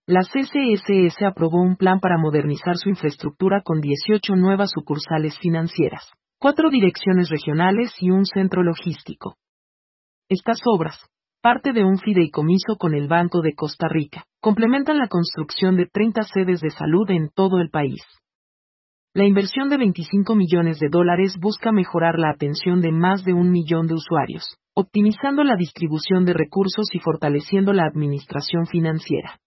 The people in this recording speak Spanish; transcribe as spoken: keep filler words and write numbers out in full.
La C C S S aprobó un plan para modernizar su infraestructura con dieciocho nuevas sucursales financieras, cuatro direcciones regionales y un centro logístico. Estas obras, parte de un fideicomiso con el Banco de Costa Rica, complementan la construcción de treinta sedes de salud en todo el país. La inversión de veinticinco millones de dólares busca mejorar la atención de más de un millón de usuarios, optimizando la distribución de recursos y fortaleciendo la administración financiera.